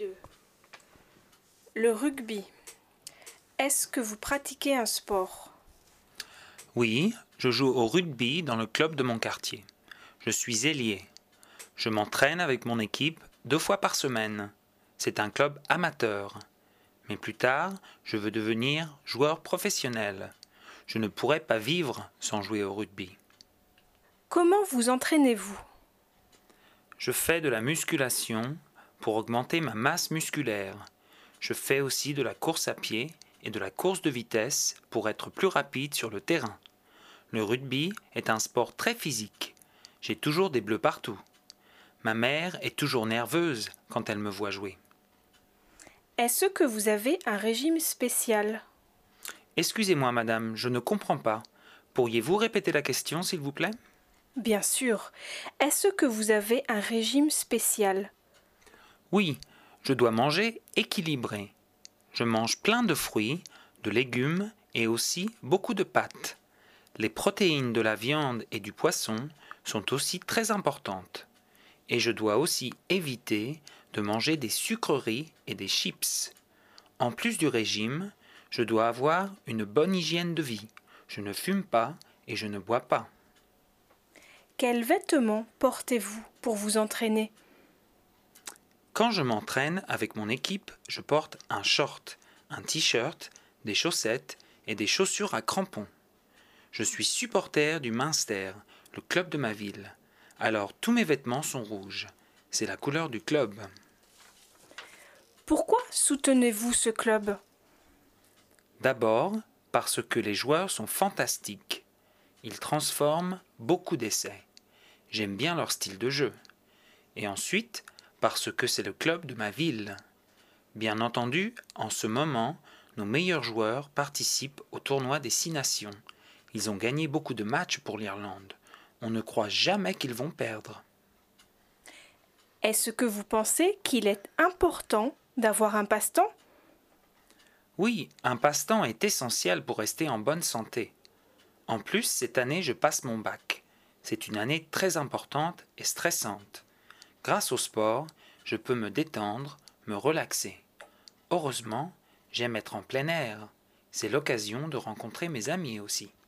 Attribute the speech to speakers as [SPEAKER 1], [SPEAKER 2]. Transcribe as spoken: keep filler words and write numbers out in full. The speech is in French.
[SPEAKER 1] deux. Le rugby. Est-ce que vous pratiquez un sport?
[SPEAKER 2] Oui, je joue au rugby dans le club de mon quartier. Je suis ailier. Je m'entraîne avec mon équipe deux fois par semaine. C'est un club amateur. Mais plus tard, je veux devenir joueur professionnel. Je ne pourrais pas vivre sans jouer au rugby.
[SPEAKER 1] Comment vous entraînez-vous?
[SPEAKER 2] Je fais de la musculation pour augmenter ma masse musculaire. Je fais aussi de la course à pied et de la course de vitesse pour être plus rapide sur le terrain. Le rugby est un sport très physique. J'ai toujours des bleus partout. Ma mère est toujours nerveuse quand elle me voit jouer.
[SPEAKER 1] Est-ce que vous avez un régime spécial?
[SPEAKER 2] Excusez-moi, madame, je ne comprends pas. Pourriez-vous répéter la question, s'il vous plaît?
[SPEAKER 1] Bien sûr. Est-ce que vous avez un régime spécial?
[SPEAKER 2] Oui, je dois manger équilibré. Je mange plein de fruits, de légumes et aussi beaucoup de pâtes. Les protéines de la viande et du poisson sont aussi très importantes. Et je dois aussi éviter de manger des sucreries et des chips. En plus du régime, je dois avoir une bonne hygiène de vie. Je ne fume pas et je ne bois pas.
[SPEAKER 1] Quels vêtements portez-vous pour vous entraîner?
[SPEAKER 2] Quand je m'entraîne avec mon équipe, je porte un short, un t-shirt, des chaussettes et des chaussures à crampons. Je suis supporter du Munster, le club de ma ville. Alors tous mes vêtements sont rouges. C'est la couleur du club.
[SPEAKER 1] Pourquoi soutenez-vous ce club?
[SPEAKER 2] D'abord, parce que les joueurs sont fantastiques. Ils transforment beaucoup d'essais. J'aime bien leur style de jeu. Et ensuite, parce que c'est le club de ma ville. Bien entendu, en ce moment, nos meilleurs joueurs participent au tournoi des Six Nations. Ils ont gagné beaucoup de matchs pour l'Irlande. On ne croit jamais qu'ils vont perdre.
[SPEAKER 1] Est-ce que vous pensez qu'il est important d'avoir un passe-temps?
[SPEAKER 2] Oui, un passe-temps est essentiel pour rester en bonne santé. En plus, cette année, je passe mon bac. C'est une année très importante et stressante. Grâce au sport, je peux me détendre, me relaxer. Heureusement, j'aime être en plein air. C'est l'occasion de rencontrer mes amis aussi.